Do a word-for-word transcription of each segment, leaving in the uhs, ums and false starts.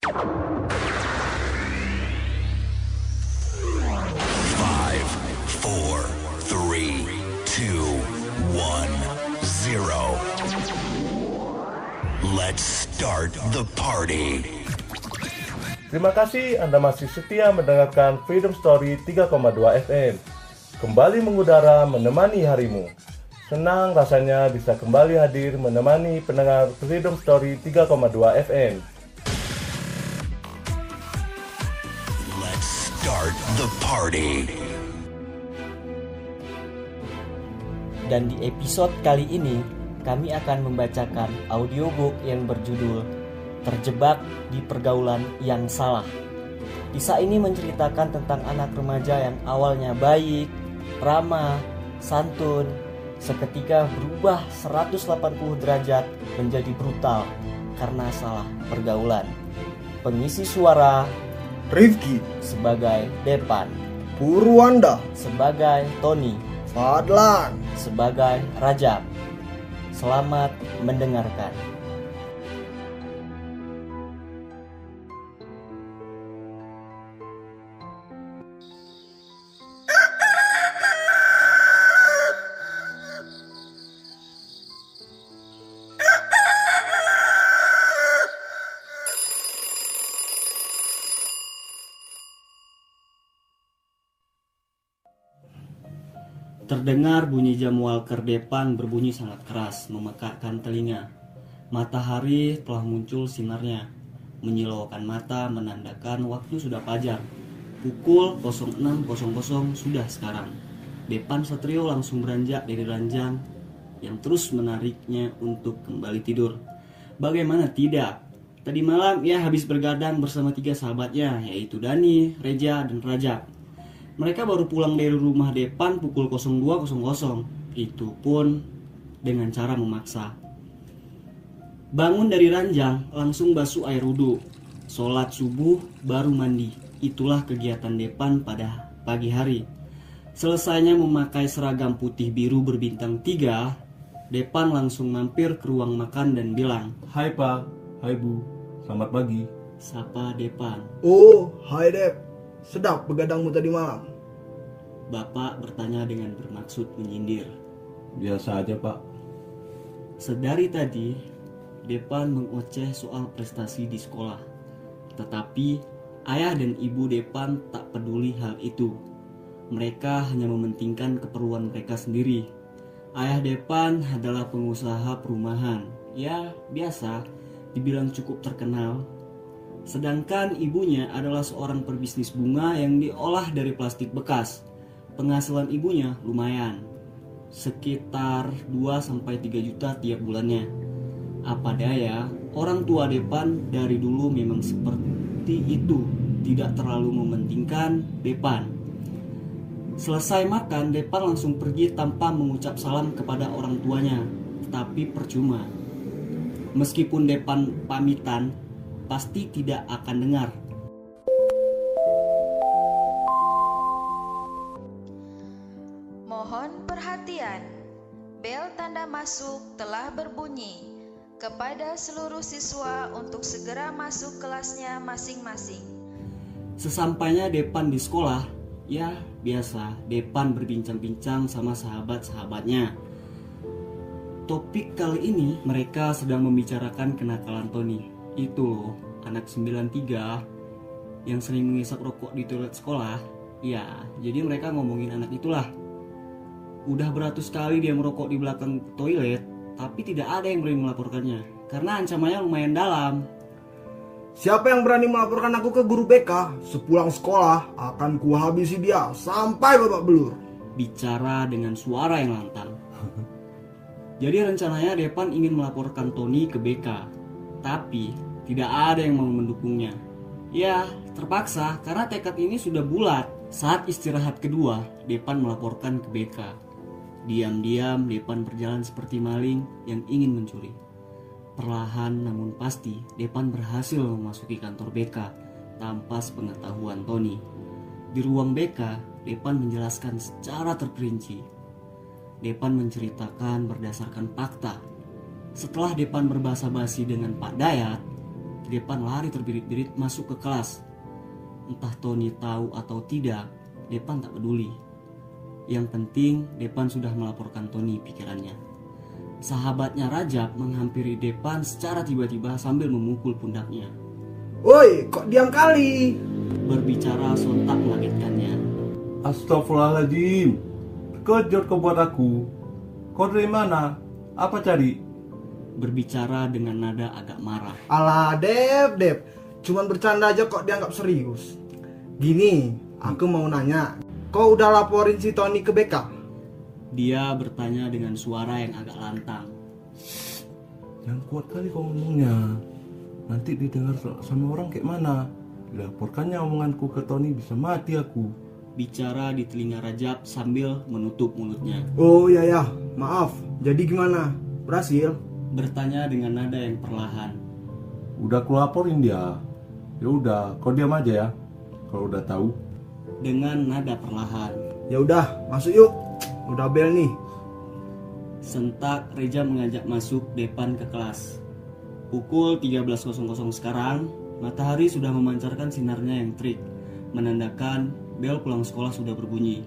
Five, four, three, two, one, zero. Let's start the party. Terima kasih Anda masih setia mendengarkan Freedom Story tiga koma dua F M. Kembali mengudara menemani harimu. Senang rasanya bisa kembali hadir menemani pendengar Freedom Story tiga koma dua F M. Let's start the party. Dan di episode kali ini, kami akan membacakan audiobook yang berjudul Terjebak di Pergaulan yang Salah. Kisah ini menceritakan tentang anak remaja yang awalnya baik, ramah, santun, seketika berubah seratus delapan puluh derajat menjadi brutal karena salah pergaulan. Pengisi suara Rifki sebagai Depan, Purwanda sebagai Tony, Fadlan sebagai Rajab. Selamat mendengarkan. Terdengar bunyi jam walker Depan berbunyi sangat keras, memekakkan telinga. Matahari telah muncul sinarnya, menyilaukan mata menandakan waktu sudah fajar. Pukul enam sudah sekarang. Depan Satrio langsung beranjak dari ranjang yang terus menariknya untuk kembali tidur. Bagaimana tidak? Tadi malam ia habis bergadang bersama tiga sahabatnya, yaitu Dani, Reja, dan Rajab. Mereka baru pulang dari rumah Depan pukul dua. Itu pun dengan cara memaksa. Bangun dari ranjang, langsung basuh air wudhu. Sholat subuh, baru mandi. Itulah kegiatan Depan pada pagi hari. Selesainya memakai seragam putih biru berbintang tiga, Depan langsung mampir ke ruang makan dan bilang, Hai Pak, hai Bu, selamat pagi. Sapa Depan. Oh, hai Dep. Sedap begadangmu tadi malam. Bapak bertanya dengan bermaksud menyindir. Biasa aja Pak. Sedari tadi, Depan mengoceh soal prestasi di sekolah. Tetapi, ayah dan ibu Depan tak peduli hal itu. Mereka hanya mementingkan keperluan mereka sendiri. Ayah Depan adalah pengusaha perumahan. Ya, biasa, dibilang cukup terkenal. Sedangkan ibunya adalah seorang pebisnis bunga yang diolah dari plastik bekas. Penghasilan ibunya lumayan, sekitar dua sampai tiga juta tiap bulannya. Apa daya, orang tua Depan dari dulu memang seperti itu, tidak terlalu mementingkan Depan. Selesai makan, Depan langsung pergi tanpa mengucap salam kepada orang tuanya. Tapi percuma. Meskipun Depan pamitan, pasti tidak akan dengar. Mohon perhatian, bel tanda masuk telah berbunyi. Kepada seluruh siswa untuk segera masuk kelasnya masing-masing. Sesampainya Depan di sekolah, ya biasa, Depan berbincang-bincang sama sahabat-sahabatnya. Topik kali ini mereka sedang membicarakan kenakalan Tony. Itu loh, anak sembilan tiga yang sering mengisap rokok di toilet sekolah. Ya, jadi mereka ngomongin anak itulah. Udah beratus kali dia merokok di belakang toilet, tapi tidak ada yang berani melaporkannya karena ancamannya lumayan dalam. Siapa yang berani melaporkan aku ke guru B K? Sepulang sekolah akan kuhabisi dia sampai babak belur. Bicara dengan suara yang lantang. Jadi rencananya Depan ingin melaporkan Tony ke B K. Tapi tidak ada yang mau mendukungnya. Ya, terpaksa karena tekad ini sudah bulat. Saat istirahat kedua, Depan melaporkan ke B K. Diam-diam Depan berjalan seperti maling yang ingin mencuri. Perlahan namun pasti, Depan berhasil memasuki kantor B K tanpa sepengetahuan Tony. Di ruang B K, Depan menjelaskan secara terperinci. Depan menceritakan berdasarkan fakta. Setelah Depan berbahasa basi dengan Pak Dayat, Depan lari terbirit-birit masuk ke kelas. Entah Tony tahu atau tidak, Depan tak peduli. Yang penting Depan sudah melaporkan Tony, pikirannya. Sahabatnya Rajab menghampiri Depan secara tiba-tiba sambil memukul pundaknya. Woi, kok diam kali? Berbicara sontak mengagetkannya. Astagfirullahaladzim, kejut kau buat aku. Kau dari mana? Apa cari? Berbicara dengan nada agak marah. Alah, Dep, Dep. Cuman bercanda aja kok dianggap serius. Gini, aku mau nanya. Kau udah laporin si Tony ke B K? Dia bertanya dengan suara yang agak lantang. Yang kuat kali kau ngomongnya. Nanti didengar sama orang kayak mana? Dilaporkannya omonganku ke Tony bisa mati aku. Bicara di telinga Rajab sambil menutup mulutnya. Oh ya ya, maaf. Jadi gimana? Berhasil? Bertanya dengan nada yang perlahan. Udah aku laporin dia. Ya udah, kau diam aja ya. Kalau udah tahu. Dengan nada perlahan. Ya udah, masuk yuk. Udah bel nih. Sentak Reja mengajak masuk Depan ke kelas. Pukul tiga belas sekarang, matahari sudah memancarkan sinarnya yang terik, menandakan bel pulang sekolah sudah berbunyi.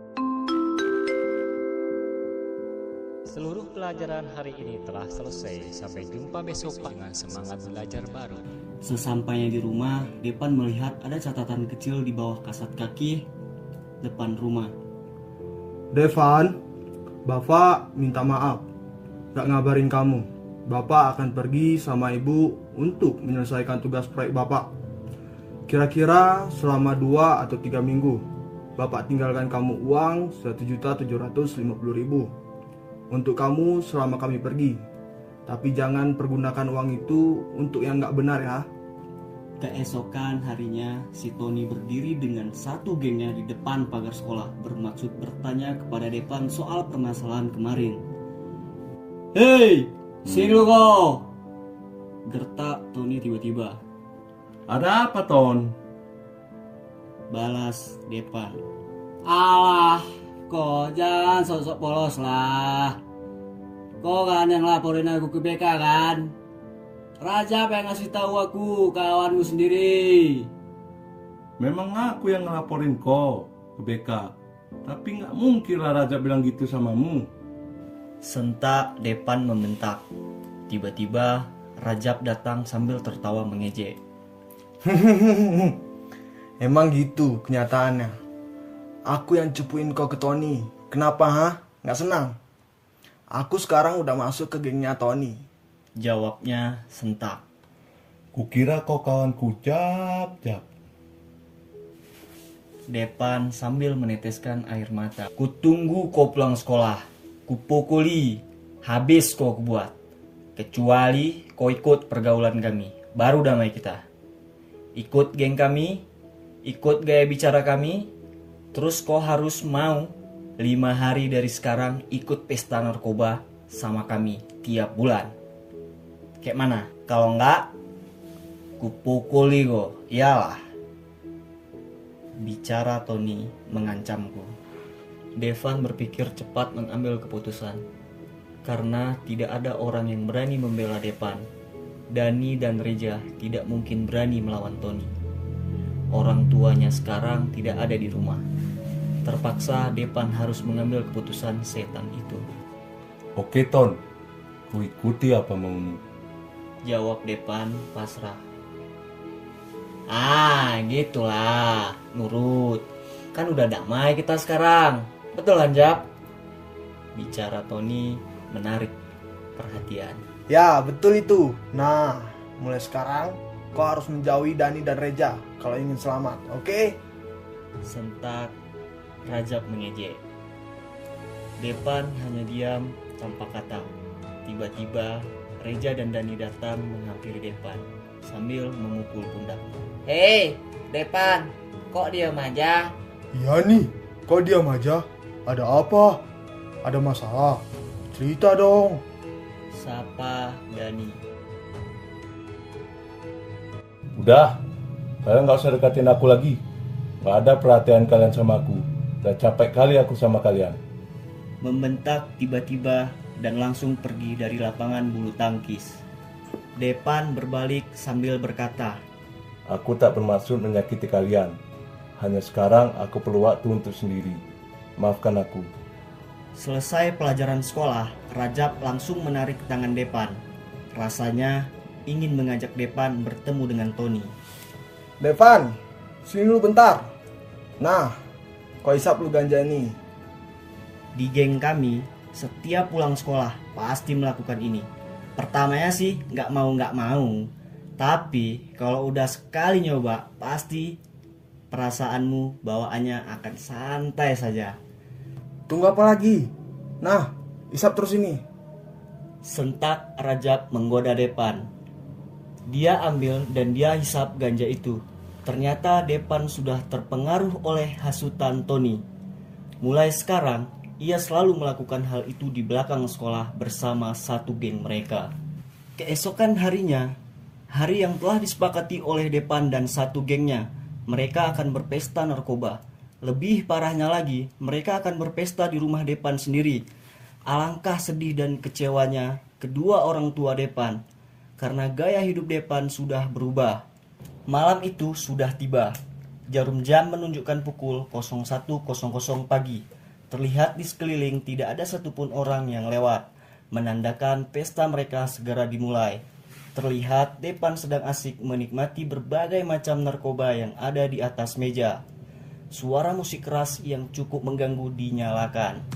Seluruh pelajaran hari ini telah selesai. Sampai jumpa besok dengan semangat belajar baru. Sesampainya di rumah, Depan melihat ada catatan kecil di bawah kasat kaki depan rumah. Devan, Bapak minta maaf. Gak ngabarin kamu. Bapak akan pergi sama ibu untuk menyelesaikan tugas proyek Bapak. Kira-kira selama dua atau tiga minggu, Bapak tinggalkan kamu uang satu juta tujuh ratus lima puluh ribu untuk kamu selama kami pergi. Tapi jangan pergunakan uang itu untuk yang gak benar ya. Keesokan harinya, si Tony berdiri dengan satu gengnya di depan pagar sekolah, bermaksud bertanya kepada Depan soal permasalahan kemarin. Hei, sini lo kau! Gertak Tony tiba-tiba. Ada apa, Ton? Balas Depan. Alah, kau jangan sok-sok polos lah. Kau kan yang laporin aku ke B K kan? Rajab yang ngasih tahu aku, kawanmu sendiri. Memang aku yang ngelaporin kau ke B K. Tapi nggak mungkin lah Rajab bilang gitu samamu. Sentak Depan membentak. Tiba-tiba Rajab datang sambil tertawa mengejek. Emang gitu kenyataannya. Aku yang cepuin kau ke Tony. Kenapa ha? Gak senang? Aku sekarang udah masuk ke gengnya Tony. Jawabnya Sentak. Kukira kau kawanku, Jap, Jap. Depan sambil meneteskan air mata. Kutunggu kau pulang sekolah. Kupukuli. Habis kau kubuat. Kecuali kau ikut pergaulan kami. Baru damai kita. Ikut geng kami. Ikut gaya bicara kami. Terus kau harus mau lima hari dari sekarang ikut pesta narkoba sama kami tiap bulan. Kayak mana? Kalau enggak, kupukuli kau. Iyalah. Bicara Tony mengancamku. Devan berpikir cepat mengambil keputusan. Karena tidak ada orang yang berani membela Depan. Dani dan Reja tidak mungkin berani melawan Tony. Orang tuanya sekarang tidak ada di rumah. Terpaksa Depan harus mengambil keputusan setan itu. Oke, Ton. Ku ikuti apa maumu. Jawab Depan pasrah. Ah, gitulah. Nurut. Kan udah damai kita sekarang. Betul kan, Jap? Bicara Tony menarik perhatian. Ya, betul itu. Nah, mulai sekarang kau harus menjauhi Dani dan Reja kalau ingin selamat, oke? Sentak Rajab mengejek. Depan hanya diam tanpa kata. Tiba-tiba Reja dan Dani datang menghampiri Depan sambil memukul pundaknya. Hei, Depan, kok diam aja? Iya nih, kok diam aja? Ada apa? Ada masalah? Cerita dong. Sapa Dani. Udah, kalian nggak usah dekatin aku lagi. Nggak ada perhatian kalian sama aku. Udah capek kali aku sama kalian. Membentak tiba-tiba dan langsung pergi dari lapangan bulu tangkis. Depan berbalik sambil berkata, Aku tak bermaksud menyakiti kalian. Hanya sekarang aku perlu waktu untuk sendiri. Maafkan aku. Selesai pelajaran sekolah, Rajab langsung menarik tangan Depan. Rasanya ingin mengajak Depan bertemu dengan Tony. Devan, sini lu bentar. Nah, kau isap lu ganja nih. Di geng kami, setiap pulang sekolah pasti melakukan ini. Pertamanya sih nggak mau nggak mau, tapi kalau udah sekali nyoba, pasti perasaanmu bawaannya akan santai saja. Tunggu apa lagi? Nah, isap terus ini. Sentak Rajab menggoda Depan. Dia ambil dan dia hisap ganja itu. Ternyata Depan sudah terpengaruh oleh hasutan Tony. Mulai sekarang, ia selalu melakukan hal itu di belakang sekolah bersama satu geng mereka. Keesokan harinya, hari yang telah disepakati oleh Depan dan satu gengnya, mereka akan berpesta narkoba. Lebih parahnya lagi, mereka akan berpesta di rumah Depan sendiri. Alangkah sedih dan kecewanya kedua orang tua Depan, karena gaya hidup Depan sudah berubah. Malam itu sudah tiba. Jarum jam menunjukkan pukul nol satu nol nol pagi. Terlihat di sekeliling tidak ada satupun orang yang lewat, menandakan pesta mereka segera dimulai. Terlihat Depan sedang asik menikmati berbagai macam narkoba yang ada di atas meja. Suara musik keras yang cukup mengganggu dinyalakan.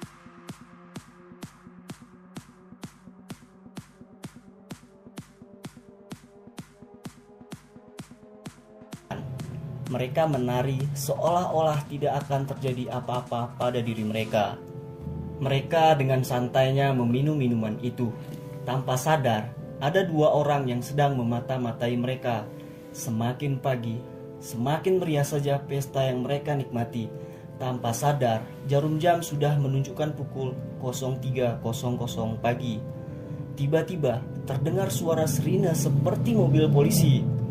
Mereka menari seolah-olah tidak akan terjadi apa-apa pada diri mereka. Mereka dengan santainya meminum minuman itu. Tanpa sadar, ada dua orang yang sedang memata-matai mereka. Semakin pagi, semakin meriah saja pesta yang mereka nikmati. Tanpa sadar, jarum jam sudah menunjukkan pukul nol tiga nol nol pagi. Tiba-tiba, terdengar suara sirine seperti mobil polisi.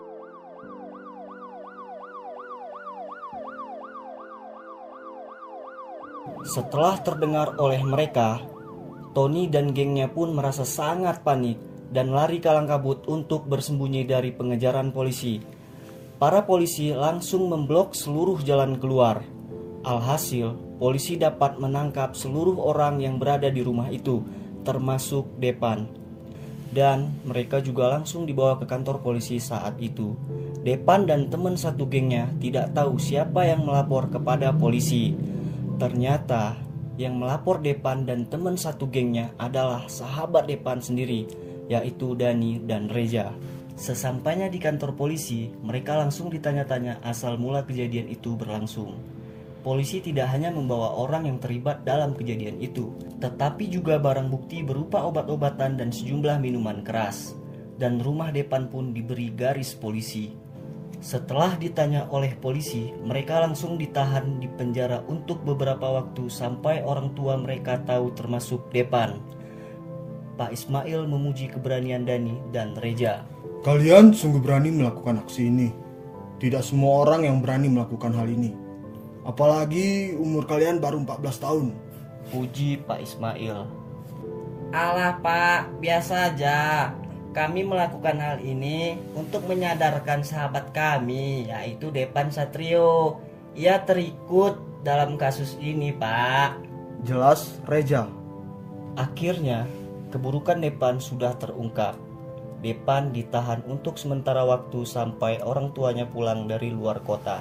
Setelah terdengar oleh mereka, Tony dan gengnya pun merasa sangat panik dan lari kalang kabut untuk bersembunyi dari pengejaran polisi. Para polisi langsung memblok seluruh jalan keluar. Alhasil, polisi dapat menangkap seluruh orang yang berada di rumah itu, termasuk Depan. Dan mereka juga langsung dibawa ke kantor polisi saat itu. Depan dan teman satu gengnya tidak tahu siapa yang melapor kepada polisi. Ternyata yang melapor Depan dan teman satu gengnya adalah sahabat Depan sendiri, yaitu Dani dan Reza. Sesampainya di kantor polisi, mereka langsung ditanya-tanya asal mula kejadian itu berlangsung. Polisi tidak hanya membawa orang yang terlibat dalam kejadian itu, tetapi juga barang bukti berupa obat-obatan dan sejumlah minuman keras. Dan rumah Depan pun diberi garis polisi. Setelah ditanya oleh polisi, mereka langsung ditahan di penjara untuk beberapa waktu sampai orang tua mereka tahu, termasuk Depan. Pak Ismail memuji keberanian Dani dan Reza. Kalian sungguh berani melakukan aksi ini. Tidak semua orang yang berani melakukan hal ini. Apalagi umur kalian baru empat belas tahun. Puji Pak Ismail. Alah Pak, biasa aja. Kami melakukan hal ini untuk menyadarkan sahabat kami, yaitu Depan Satrio. Ia terikut dalam kasus ini, Pak. Jelas, Reza. Akhirnya, keburukan Depan sudah terungkap. Depan ditahan untuk sementara waktu sampai orang tuanya pulang dari luar kota.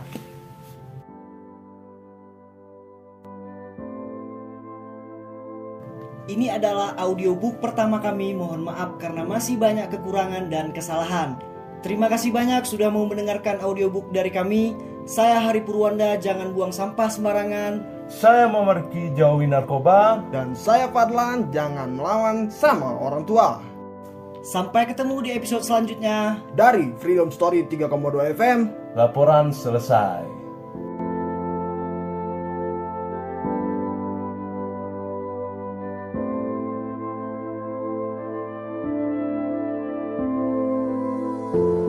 Ini adalah audiobook pertama kami, mohon maaf karena masih banyak kekurangan dan kesalahan. Terima kasih banyak sudah mau mendengarkan audiobook dari kami. Saya Hari Purwanda, jangan buang sampah sembarangan. Saya Muhammad Ki, jauhi narkoba. Dan saya Fadlan, jangan melawan sama orang tua. Sampai ketemu di episode selanjutnya. Dari Freedom Story tiga koma dua F M, Laporan selesai. Thank you.